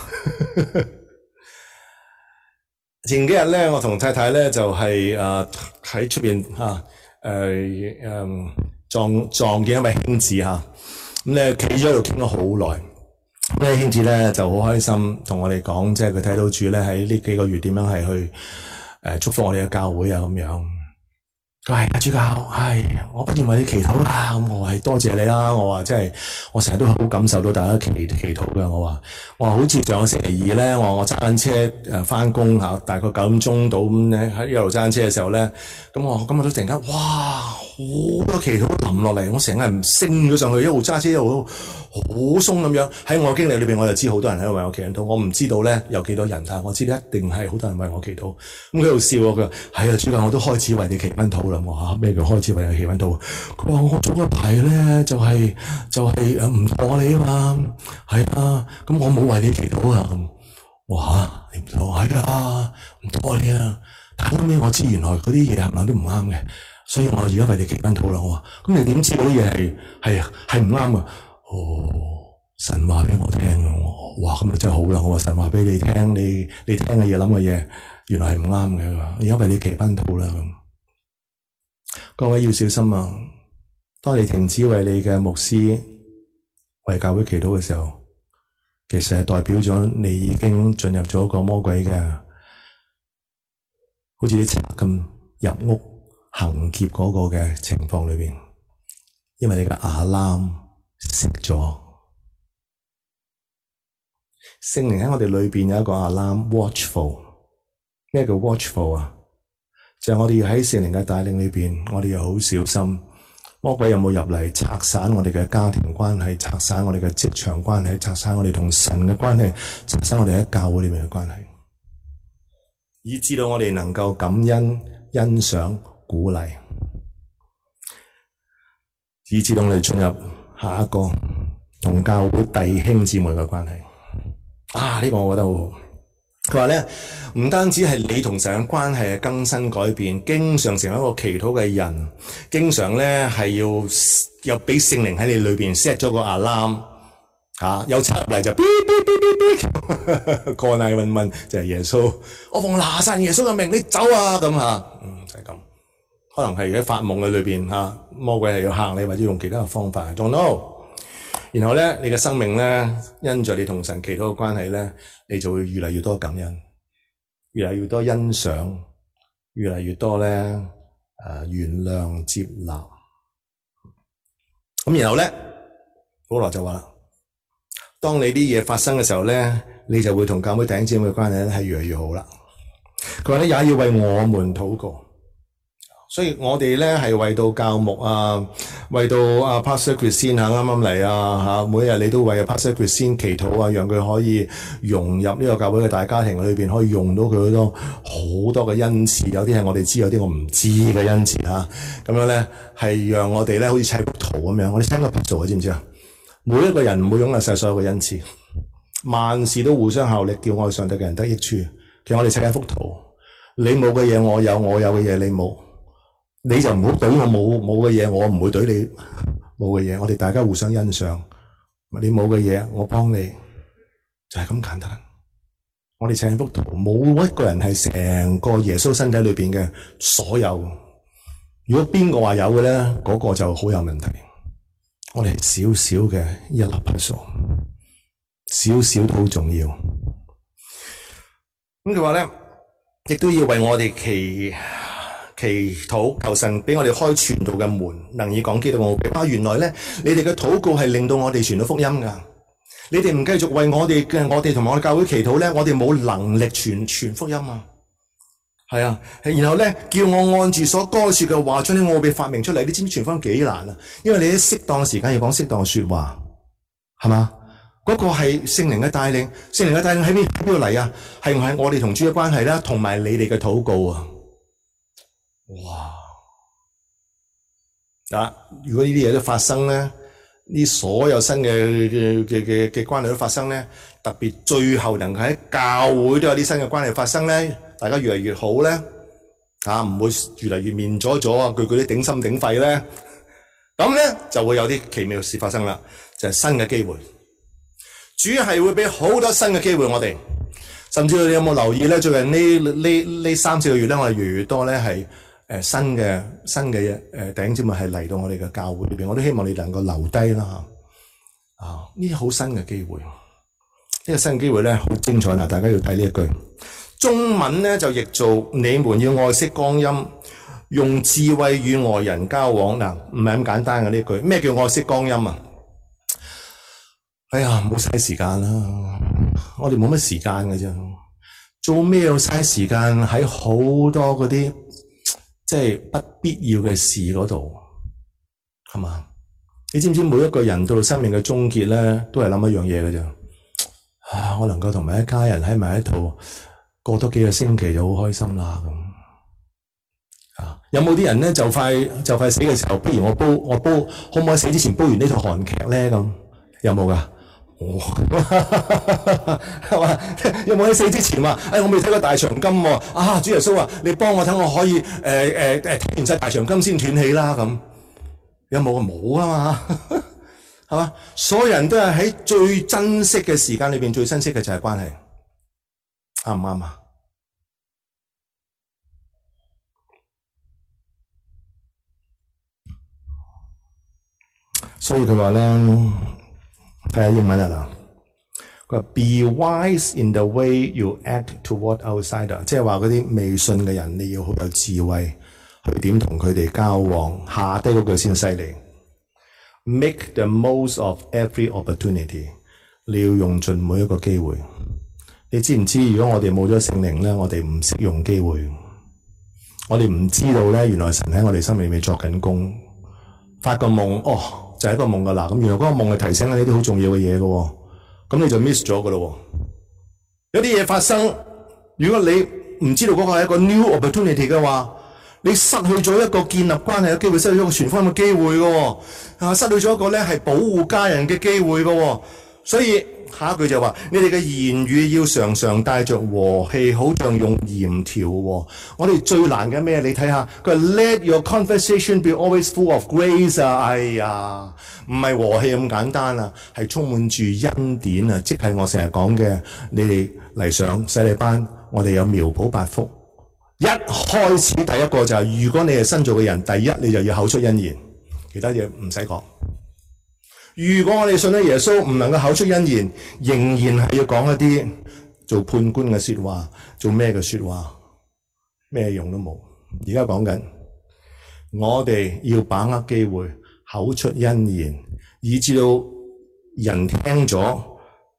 前幾日咧，我同太太咧就係誒喺出邊吓誒誒撞撞見一位兄子吓，咁咧企咗喺度傾咗好耐。呢位兄子咧就好開心，同我哋講，即係佢睇到主咧喺呢幾個月點樣係去誒、呃、祝福我哋嘅教會啊咁樣。佢話：阿主教，唉，我不斷為你祈禱啦。咁我話係多謝你啦。我話即係我成日都好感受到大家祈祈禱嘅。我話我話好似上個星期二咧，我話我揸緊車誒翻工嚇，大概九點鐘到咁咧喺一路揸緊車嘅時候咧，咁我今日都突然間哇好多祈禱淋落嚟，我成個人升咗上去，一路揸車一路好鬆咁樣。喺我經歷裏邊，我就知好多人喺度為我祈禱。我唔知道咧有幾多人，但係我知道一定係好多人為我祈禱。咁佢喺度笑我，佢話係啊，主教我都開始為你祈禱禱。我話咩叫開始為你祈禱禱？佢話我早一排咧就係、是、就係誒唔妥你啊嘛，係啊，咁我冇為你祈禱啊咁。我話吓你唔妥係啊，唔妥你啊。但後尾我知原來嗰啲嘢係咪都唔啱嘅，所以我而家為你祈禱禱啦。我話咁你點知嗰啲嘢係係係唔啱啊？哦，神話俾我聽啊！我哇咁啊真係好啦！我話神話俾你聽，你你聽嘅嘢諗嘅嘢原來係唔啱嘅。而家為你祈禱禱啦咁。各位要小心啊！當你停止為你嘅牧師、為教會祈禱嘅時候，其實係代表咗你已經進入咗一個魔鬼嘅，好似啲賊咁入屋行劫嗰個嘅情況裏邊，因為你嘅 alarm 熄咗。聖靈喺我哋裏邊有一個 alarm，watchful。咩叫 watchful 啊？就係我哋要喺聖靈嘅帶領裏邊，我哋要好小心，魔鬼有冇入嚟拆散我哋嘅家庭關係，拆散我哋嘅職場關係，拆散我哋同神嘅關係，拆散我哋喺教會裏面嘅關係，以致到我哋能夠感恩、欣賞、鼓勵，以致到我哋進入下一個同教會弟兄姊妹嘅關係。啊，呢個我覺得好好。佢話咧，唔單止係你同神嘅關係係更新改變，經常成為一個祈禱嘅人，經常咧係要有俾聖靈喺你裏邊 set 咗個 alarm， 吓有賊入嚟就嗶嗶嗶嗶嗶，過嚟問問就係耶穌，我奉拿撒耶穌嘅命，你走啊咁吓，嗯就係咁，可能係喺發夢嘅裏邊吓，魔鬼係要嚇你，或者用其他嘅方法 ，don't know。然後咧，你嘅生命咧，因着你同神祈禱嘅關係咧，你就會越嚟越多感恩，越嚟越多欣賞，越嚟越多咧誒、呃、原諒接納。咁然後咧，保羅就話啦， 當你啲嘢發生嘅時候咧，你就會同教會弟兄姊妹嘅關係咧係越嚟越好啦。佢話咧，也要為我們禱告。所以我哋咧係為到教牧啊，為到啊 Pastor Christine 啊啱啱嚟啊嚇，每日你都為 Pastor Christine 祈禱啊，讓佢可以融入呢個教會嘅大家庭裏邊，可以用到佢好多好多嘅恩賜，有啲係我哋知，有啲我唔知嘅恩賜嚇。咁樣咧係讓我哋咧好似砌幅圖咁樣，我哋聽個幅圖啊，知唔知啊？每一個人唔會擁有晒所有嘅恩賜，萬事都互相效力，叫愛上帝嘅人得益處。其實我哋砌一幅圖，你冇嘅嘢我有，我有嘅嘢你冇。你就唔好懟我冇冇嘅嘢，我唔會懟你冇嘅嘢。我哋大家互相欣賞，你冇嘅嘢我幫你，就係咁簡單。我哋請幅圖，冇一個人係成個耶穌身體裏邊嘅所有。如果邊個話有嘅咧，嗰個就好有問題。我哋係少少嘅一粒白數，少少都好重要。咁佢話咧，亦都要為我哋祈。祈禱求神俾我哋開傳道嘅門，能以講基督嘅奧秘。啊，原來咧，你哋嘅禱告係令到我哋傳到福音噶。你哋唔繼續為我哋嘅我哋同埋我哋教會祈禱咧，我哋冇能力傳傳福音啊。係啊，然後咧叫我按住所該說嘅話將啲奧秘發明出嚟。你知唔知傳福音幾難啊？因為你喺適當嘅時間要講適當嘅說話，係嘛？嗰、那個係聖靈嘅帶領，聖靈嘅帶領喺邊喺邊度嚟啊？係唔係我哋同主嘅關係啦，同埋你哋嘅禱告啊？哇！啊，如果呢啲嘢都發生咧，呢所有新嘅嘅嘅嘅關係都發生咧，特別最後能夠喺教會都有啲新嘅關係發生咧，大家越嚟越好咧，啊，唔會越嚟越面咗咗啊，句句啲頂心頂肺咧，咁咧就會有啲奇妙事發生啦，就係、是、新嘅機會。主係會俾好多新嘅機會我哋，甚至你有冇留意咧？最近呢呢呢三四個月咧，我哋越嚟越多咧係。誒新嘅新嘅誒弟兄姊妹係嚟到我哋嘅教會裏邊，我都希望你能夠留低啦嚇啊！呢啲好新嘅機會，呢、呢個新嘅機會咧好精彩嗱，大家要睇呢一句中文咧就譯做你們要愛惜光陰，用智慧與外人交往嗱，唔係咁簡單嘅呢句。咩叫愛惜光陰啊？哎呀，唔好嘥時間啦，我哋冇乜時間嘅啫，做咩要嘥時間喺好多嗰啲？即係不必要嘅事嗰度，係嘛？你知唔知每一個人到生命嘅終結咧，都係諗一樣嘢嘅啫。啊，我能夠同埋一家人喺埋一度，過多幾個星期就好開心啦咁。啊，有冇啲人咧就快就快死嘅時候，不如我煲我煲，可唔可以死之前煲完呢套韓劇咧？咁有冇噶？哦，係嘛？有冇喺死之前話？哎，我未睇過大長今喎。啊，主耶穌話：你幫我睇，我可以誒誒誒睇完晒大長今先斷氣啦。咁有冇啊？冇啊嘛，係嘛？所有人都係喺最珍惜嘅時間裏邊，最珍惜嘅就係關係，啱唔啱啊？所以佢話咧。睇下英文啊嗱，佢話 Be wise in the way you act toward outsider， 即係話嗰啲未信嘅人，你要好有智慧去點同佢哋交往。下低嗰句先犀利 ，Make the most of every opportunity， 你要用盡每一個機會。你知唔知？如果我哋冇咗聖靈咧，我哋唔識用機會，我哋唔知道咧，原來神喺我哋生命裏面作緊工。發個夢，哦，就係一個夢噶啦。咁原來嗰個夢係提醒緊呢啲好重要嘅嘢噶，咁你就 miss 咗噶咯。有啲嘢發生，如果你唔知道嗰個係一個 new opportunity 嘅話，你失去咗一個建立關係嘅機會，失去咗一個傳福音嘅機會噶，啊，失去咗一個咧係保護家人嘅機會噶。所以下一句就話：你哋嘅言語要常常帶着和氣，好像用鹽調和。我哋最難嘅咩？你睇下，佢話 Let your conversation be always full of grace 啊！哎呀，唔係和氣咁簡單啊，係充滿住恩典啊！即係我成日講嘅，你哋嚟上洗禮班，我哋有苗圃八福。一開始第一個就係、是，如果你係新造嘅人，第一你就要口出恩言，其他嘢唔使講。如果我哋信咗耶穌，唔能夠口出恩言，仍然係要講一啲做判官嘅說話，做咩嘅說話，咩用都冇。而家講緊，我哋要把握機會，口出恩言，以至到人聽咗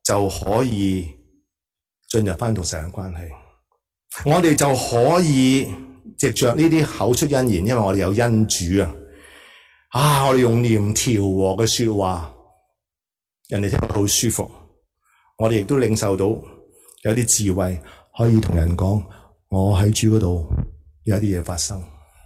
就可以進入翻同神嘅關係，我哋就可以藉着呢啲口出恩言，因為我哋有恩主啊！啊，我哋用念調和嘅說話，人哋聽得好舒服，我哋亦都領受到有啲智慧，可以同人講，我喺主嗰度有一啲嘢發生。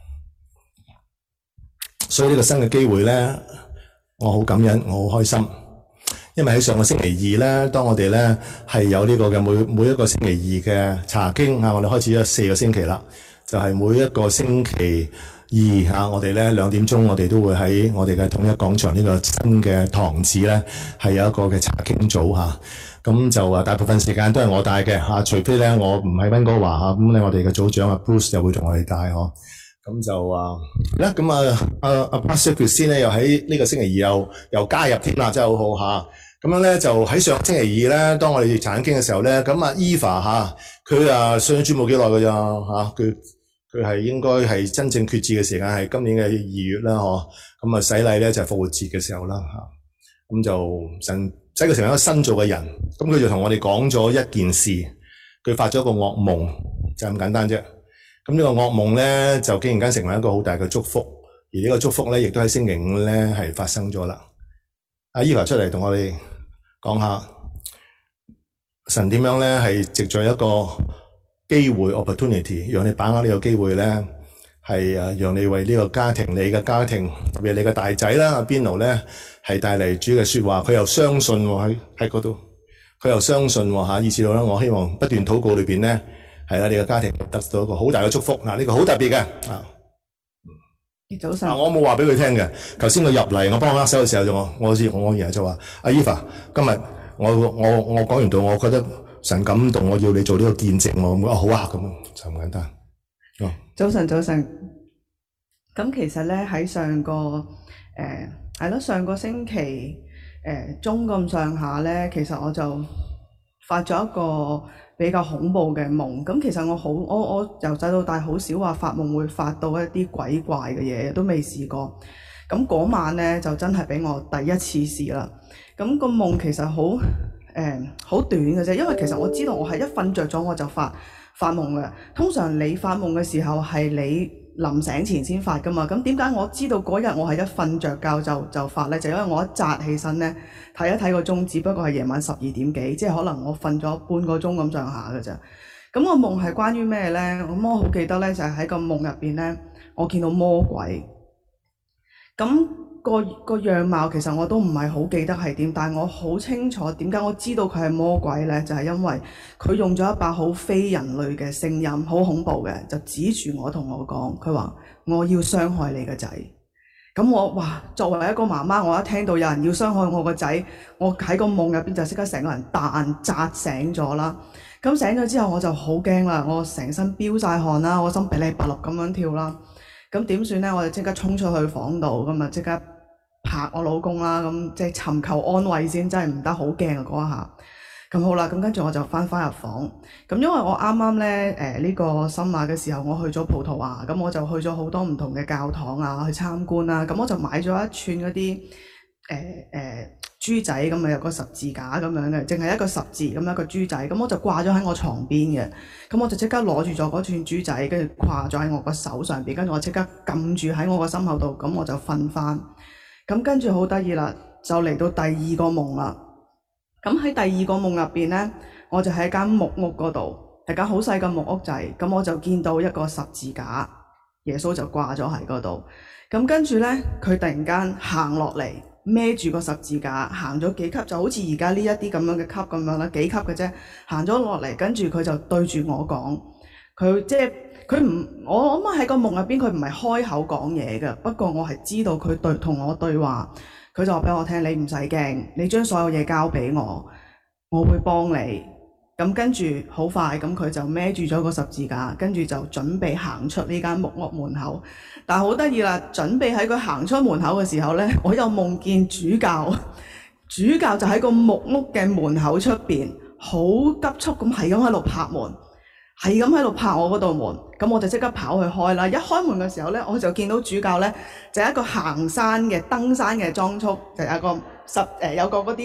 所以呢個新嘅機會咧，我好感恩，我好開心。因為喺上個星期二咧，當我哋咧係有呢個嘅每每一個星期二嘅查經啊，我哋開始咗四個星期啦，就係、是、每一個星期二啊，我哋咧兩點鐘，我哋都會喺我哋嘅統一廣場呢個新嘅堂址咧，係有一個嘅查經組嚇。咁就啊，大部分時間都係我帶嘅嚇，除非咧我唔喺溫哥華嚇，咁咧我哋嘅組長阿 Bruce 就會同我哋帶嗬。咁就啊，啦咁啊，阿阿 Pastor Christine 咧又喺呢個星期二又又加入添啦，真係好好嚇。咁樣咧就喺上星期二咧，當我哋查經嘅時候咧，咁啊 Eva 吓，佢啊信主冇幾耐㗎咋吓，佢佢係應該係真正決志嘅時間係今年嘅二月啦，嗬。咁啊洗禮咧就係復活節嘅時候啦吓，咁就神使佢成為一個新造嘅人。咁佢就同我哋講咗一件事，佢發咗一個噩夢，就係咁簡單啫。咁呢個噩夢咧就竟然間成為一個好大嘅祝福，而呢個祝福咧亦都喺星期五咧係發生咗啦。阿 Eva 出嚟同我哋講下神點樣咧係藉著一個機會 opportunity， 讓你把握呢個機會咧係啊，讓你為呢個家庭、你嘅家庭特別係你嘅大仔啦，阿邊爐咧係帶嚟主嘅說話，佢又相信喎，喺喺嗰度，佢又相信喎吓，以至到咧我希望不斷禱告裏邊咧係啦，你嘅家庭得到一個好大嘅祝福。嗱，呢個好特別嘅啊。 早晨， 我冇話俾佢聽嘅。頭先佢入嚟，我幫我握手嘅時候就我，我我我然後就話：阿 Eva，今日我我我講完道，我覺得神感動，我要你做呢個見證。我話好啊，咁就咁簡單。哦， 早晨，早晨。咁其實咧喺上個誒係咯，上個星期誒、呃、中咁上下咧，其實我就發咗一個比較恐怖嘅夢。咁其實我好，我我由細到大好少話發夢會發到一啲鬼怪嘅嘢，都未試過。咁嗰晚咧就真係俾我第一次試啦。咁個夢其實好誒好短嘅啫，因為其實我知道我係一瞓着咗我就發發夢嘅。通常你發夢嘅時候係你臨醒前先發噶嘛。咁點解我知道嗰日我係一瞓着覺就就發咧？就因為我一扎起身咧睇一睇個鐘，只不過係夜晚十二點幾，即係可能我瞓咗半個鐘咁上下嘅啫。咁個夢係關於咩咧？咁我好記得咧，就係喺個夢入邊咧，我見到魔鬼。咁個個樣貌其實我都唔係好記得係點，但係我好清楚點解我知道佢係魔鬼咧，就係因為佢用咗一把好非人類嘅聲音，好恐怖嘅，就指住我同我講，佢話我要傷害你個仔。咁我哇，作為一個媽媽，我一聽到有人要傷害我個仔，我喺個夢入邊就即刻成個人彈扎醒咗啦。咁醒咗之後我就好驚啦，我成身飆晒汗啦，我心噼里啪啦咁樣跳啦。咁點算咧？我就即刻衝出去房度，咁啊即刻拍我老公啦，咁即係尋求安慰先，真係唔得，好驚啊嗰一下。咁好啦，咁跟住我就翻返入房。咁因為我啱啱咧誒呢個新馬嘅時候，我去咗葡萄牙，咁我就去咗好多唔同嘅教堂啊，去參觀啦。咁我就買咗一串嗰啲誒誒豬仔，咁啊有個十字架咁樣嘅，淨係一個十字咁樣一個豬仔，咁我就掛咗喺我床邊嘅。咁我就即刻攞住咗嗰串豬仔，跟住掛咗喺我個手上邊，跟住我即刻撳住喺我個心口度，咁我就瞓翻。咁跟住好得意啦，就嚟到第二個夢啦。咁喺第二個夢入邊咧，我就喺間木屋嗰度，係間好細嘅木屋仔。咁我就見到一個十字架，耶穌就掛咗喺嗰度。咁跟住咧，佢突然間行落嚟，孭住個十字架，行咗幾級，就好似而家呢一啲咁樣嘅級咁樣啦，幾級嘅啫。行咗落嚟，跟住佢就對住我講，佢即係佢唔，我諗喺個夢入邊，佢唔係開口講嘢嘅，不過我係知道佢對同我對話。佢就話俾我聽，你唔使驚，你將所有嘢交俾我，我會幫你。咁跟住好快，咁佢就孭住咗個十字架，跟住就準備行出呢間木屋門口。但係好得意啦，準備喺佢行出門口嘅時候呢，我又夢見主教，主教就喺個木屋嘅門口出邊，好急速咁係咁喺度拍門，係咁喺度拍我嗰道門。咁我就即刻跑去開啦。一開門嘅時候呢，我就見到主教呢，就係一個行山嘅登山嘅裝束，就有一個十誒有個嗰啲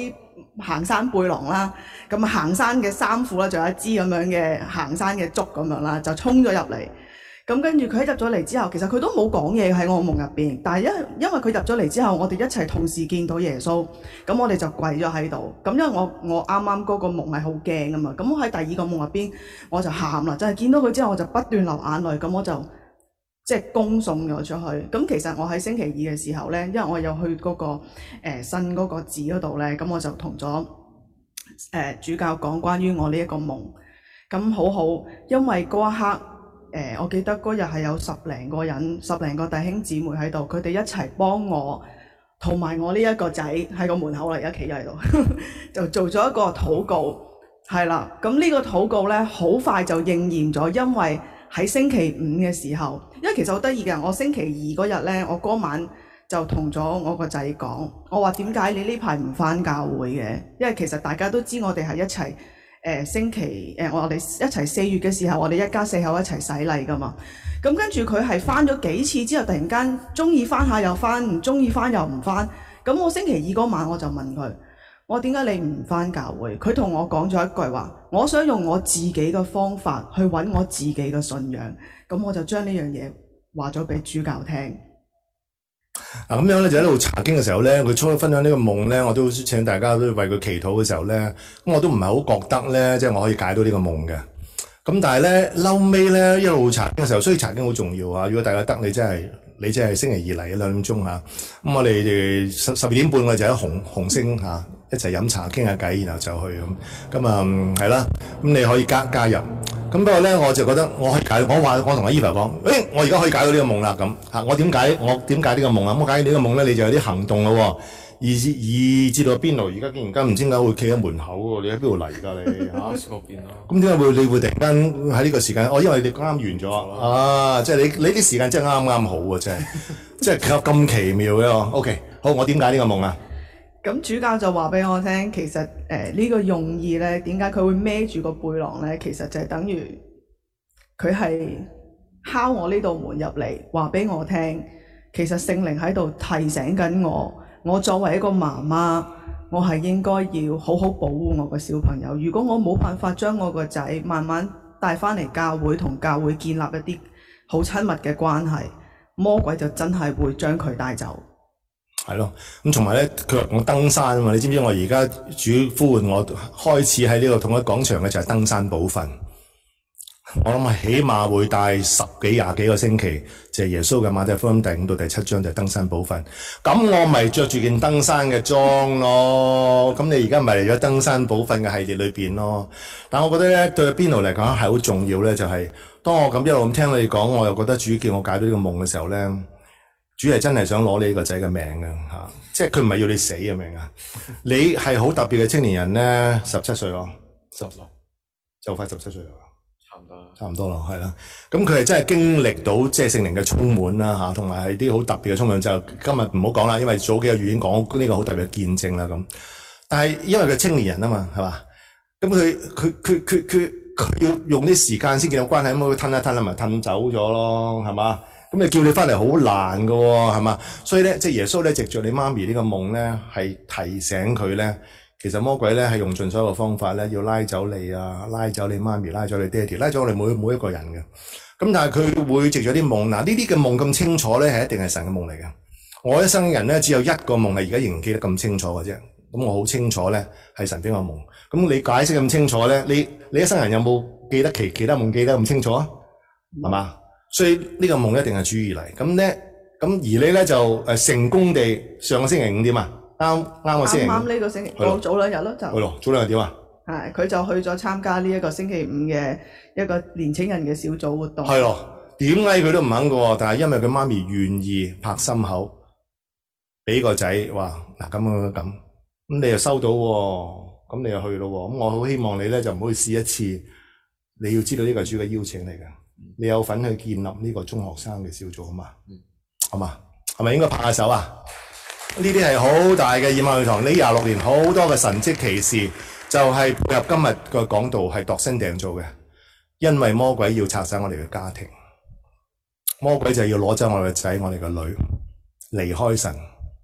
行山背囊啦，咁行山嘅衫褲啦，仲有一支咁樣嘅行山嘅竹咁樣啦，就衝咗入嚟。咁跟住佢入咗嚟之後，其實佢都冇講嘢喺我夢入邊，但係因因為佢入咗嚟之後，我哋一齊同時見到耶穌，咁我哋就跪咗喺度。咁因為我我啱啱嗰個夢係好驚啊嘛，咁我喺第二個夢入邊我就喊啦，就係見到佢之後我就不斷流眼淚，咁我就即係恭送咗出去。咁其實我喺星期二嘅時候呢，因為我有去嗰、個、呃、新嗰個寺嗰度呢，咁我就同咗誒主教講關於我呢一個夢，咁好好，因為嗰一刻。誒、呃，我記得嗰日係有十零個人、十零個弟兄姊妹喺度，佢哋一齊幫我同埋我呢一個仔喺個門口嚟，而家企咗喺度，就做咗一個禱告，係啦。咁呢個禱告呢，好快就應驗咗，因為喺星期五嘅時候，因為其實好得意嘅，我星期二嗰日呢，我嗰晚就同咗我個仔講，我話點解你呢排唔返教會嘅？因為其實大家都知我哋係一齊。誒、呃、星期誒、呃、我哋一齊四月嘅時候，我哋一家四口一齊洗禮㗎嘛。咁跟住佢係返咗幾次之後，突然間鍾意返下又返，唔鍾意返又唔返。咁我星期二嗰晚我就問佢：我點解你唔返教會？佢同我講咗一句話：我想用我自己嘅方法去揾我自己嘅信仰。咁我就將呢樣嘢話咗俾主教聽。 嗱，咁樣咧就喺度查經嘅時候咧，佢初分享呢個夢咧，我都請大家都為佢祈禱嘅時候咧，咁我都唔係好覺得咧，即係我可以解到呢個夢嘅。咁但係咧，嬲尾咧一路查經嘅時候，所以查經好重要啊！如果大家得，你真係你真係星期二嚟兩點鐘嚇，咁我哋哋十十二點半我哋就喺紅紅星嚇一齊飲茶傾下偈，然後就去咁。咁啊係啦，咁你可以加加入。咁不過咧，我就覺得我可以解，我話我同阿 Eva 講，誒、欸，我而家可以解到呢個夢啦，咁嚇，我點解我點解呢個夢啊？咁我解呢個夢咧，你就有啲行動咯喎，以至以至到邊度？而家竟然間唔知點解會企喺門口喎？你喺邊度嚟㗎？你嚇嗰邊咯？咁點解會你會突然間喺呢個時間？哦，因為你啱啱完咗啊！即係你你啲時間真係啱啱好啊！真係，即係咁奇妙嘅。OK，好，我點解呢個夢啊？ 咁主教就話俾我聽，其實誒呢、呃這個用意咧，點解佢會孭住個背囊咧？其實就係等於佢係敲我呢道門入嚟，話俾我聽，其實聖靈喺度提醒緊我，我作為一個媽媽，我係應該要好好保護我個小朋友。如果我冇辦法將我個仔慢慢帶翻嚟教會，同教會建立一啲好親密嘅關係，魔鬼就真係會將佢帶走。 係咯，咁同埋咧，佢話我登山啊嘛，你知唔知我而家主呼喚我開始喺呢個統一廣場嘅就係登山寶訓。我諗係起碼會帶十幾廿幾個星期，就係耶穌嘅馬太福音第五到第七章就係登山寶訓。咁我咪着住件登山嘅裝咯。咁你而家咪嚟咗登山寶訓嘅系列裏邊咯。但我覺得咧，對邊度嚟講係好重要咧，就係、是、當我咁一路咁聽你講，我又覺得主叫我解到呢個夢嘅時候咧。主係真係想攞你呢個仔嘅命嘅嚇，即係佢唔係要你死嘅命啊！你係好特別嘅青年人咧，十七歲咯，十六就快十七歲啦，差唔多，差唔多咯，係啦。咁佢係真係經歷到即係聖靈嘅充滿啦嚇，同埋係啲好特別嘅充滿。就今日唔好講啦，因為早幾個月已經講呢個好特別嘅見證啦咁。但係因為佢青年人啊嘛，係嘛？咁佢佢佢佢佢佢要用啲時間先建立關係，咁佢吞一吞啦，咪吞走咗咯，係嘛？咁你叫你翻嚟好難㗎喎，係嘛？所以咧，即係耶穌咧，藉著你媽咪呢個夢咧，係提醒佢咧，其實魔鬼咧係用盡所有嘅方法咧，要拉走你啊，拉走你媽咪，拉走你爹哋，拉走我哋每每一個人嘅。咁但係佢會藉著啲夢，嗱呢啲嘅夢咁清楚咧，係一定係神嘅夢嚟嘅。我一生人咧只有一個夢係而家仍然記得咁清楚嘅啫。咁我好清楚咧係神俾我夢。咁你解釋咁清楚咧，你你一生人有冇記得其其他夢記得咁清楚啊？係嘛？嗯，所以呢個夢一定係主意嚟，咁咧，咁而你咧就誒成功地上個星期五點啊？啱啱個星期五，啱啱呢個星期，我早兩日咯就。係咯，早兩日點啊？係，佢就去咗參加呢一個星期五嘅一個年青人嘅小組活動。係咯，點解佢都唔肯嘅喎？但係因為佢媽咪願意拍心口，俾個仔話嗱咁咁咁，咁你又收到喎，咁你又去咯喎，咁我好希望你咧就唔好去試一次，你要知道呢個係主嘅邀請嚟嘅。你有份去建立呢個中學生嘅小組啊嘛，嗯，好嘛？係咪應該拍下手啊？呢啲係好大嘅以馬內利堂呢廿六年好多嘅神蹟奇事，就係配合今日嘅講道係度身訂造嘅。因為魔鬼要拆散我哋嘅家庭，魔鬼就要攞走我哋嘅仔、我哋嘅女，離開神，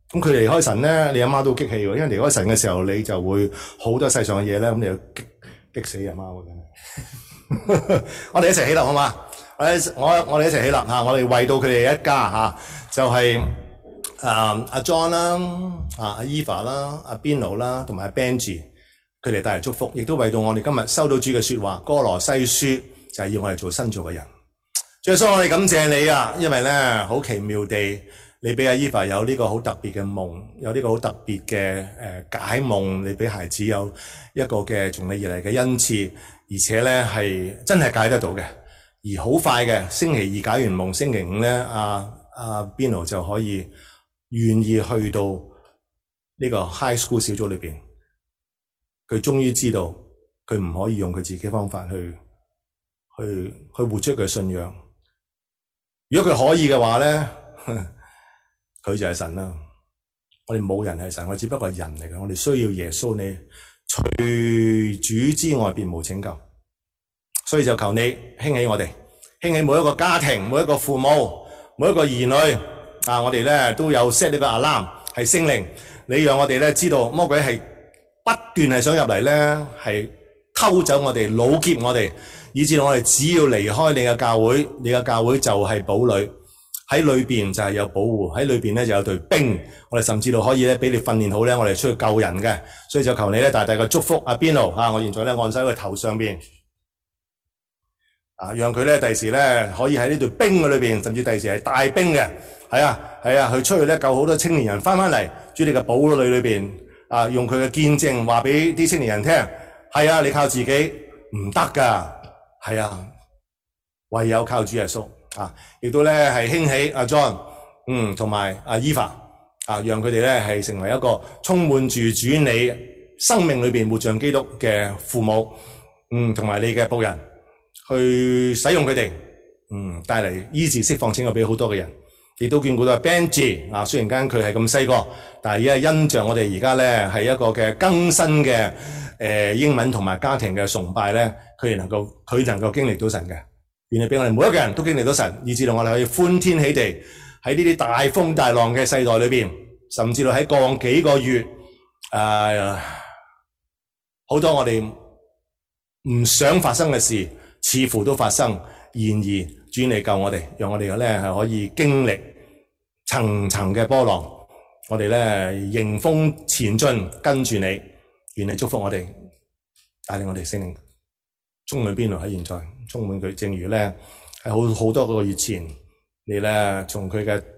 咁佢離開神咧，你阿媽都激氣喎，因為離開神嘅時候，你就會好多世上嘅嘢咧，咁你就激激死阿媽喎，真係。我哋一齊起立好嘛？我我我哋一齊起立嚇，我哋為到佢哋一家嚇，就係啊阿 John 啦，啊阿 Eva 啦，阿 Bino 啦，同埋阿 Benji，佢哋帶嚟祝福，亦都為到我哋今日收到主嘅説話，歌羅西書就係要我哋做新造嘅人。最所以我哋感謝你啊，因為咧好奇妙地，你俾阿 Eva 有呢個好特別嘅夢，有呢個好特別嘅誒解夢，你俾孩子有一個嘅從你而嚟嘅恩賜，而且咧係真係解得到嘅。而好快嘅星期二解完夢，星期五咧阿阿 Bino 就可以願意去到呢個 high school 小組裏邊，佢終於知道佢唔可以用佢自己方法去去去活出佢嘅信仰。如果佢可以嘅話咧，佢就係神啦。我哋冇人係神，我只不過係人嚟嘅。我哋需要耶穌，你除主之外別無拯救。所以就求你興起我哋，興起每一個家庭，每一個父母，每一個兒女啊！我哋咧都有 set 呢個 alarm，係聖靈，你讓我哋咧知道魔鬼係不斷係想入嚟咧，係偷走我哋、擄劫我哋，以致我哋只要離開你嘅教會，你嘅教會就係堡壘，喺裏邊就係有保護，喺裏邊咧就有隊兵，我哋甚至到可以咧俾你訓練好咧，我哋出去救人嘅。所以就求你咧大大嘅祝福阿 Bino 啊！我現在咧按手喺佢頭上邊。啊，讓佢咧第時咧可以喺呢隊兵嘅裏邊，甚至第時係大兵嘅，係啊係啊，去出去咧救好多青年人翻翻嚟，主你嘅堡壘裏邊啊，用佢嘅見證話俾啲青年人聽，係啊，你靠自己唔得噶，係啊，唯有靠主耶穌啊，亦都咧係興起阿 John， 嗯，同埋阿 Eva 啊，讓佢哋咧係成為一個充滿住主你生命裏邊活像基督嘅父母，嗯，同埋你嘅僕人。去使用佢哋，嗯，帶嚟醫治釋放拯救俾好多嘅人，亦都見到阿 Benji 啊，雖然間佢係咁細個，但係而家因着我哋而家咧係一個嘅更新嘅誒、呃、英文同埋家庭嘅崇拜咧，佢哋能夠佢能夠經歷到神嘅，願意俾我哋每一個人都經歷到神，以至到我哋可以歡天喜地喺呢啲大風大浪嘅世代裏邊，甚至到喺過往幾個月，誒、呃、好多我哋唔想發生嘅事。似乎都發生，然而主嚟救我哋，讓我哋咧係可以經歷層層嘅波浪，我哋咧迎風前進，跟住你，願你祝福我哋，帶領我哋聖靈充滿邊度喺現在，充滿佢，正如咧喺好好多個月前，你咧從佢嘅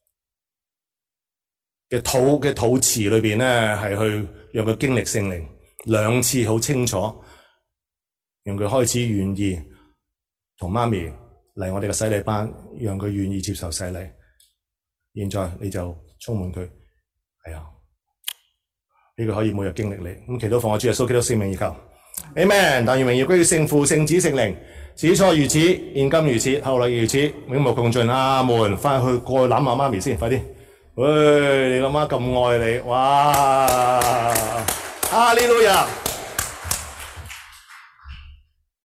嘅土嘅土池裏邊咧係去讓佢經歷聖靈兩次好清楚。讓佢開始願意同媽咪嚟我哋嘅洗禮班，讓佢願意接受洗禮。現在你就充滿佢，係啊，呢個可以每日經歷你。咁祈禱奉我主耶穌基督聖名而求 ，Amen。但願榮耀歸於聖父、聖子、聖靈，起初如此，現今如此，後來如此，永無窮盡。阿門。翻去過去攬下媽咪先，快啲。喂，你阿媽咁愛你，哇！哈利路亞。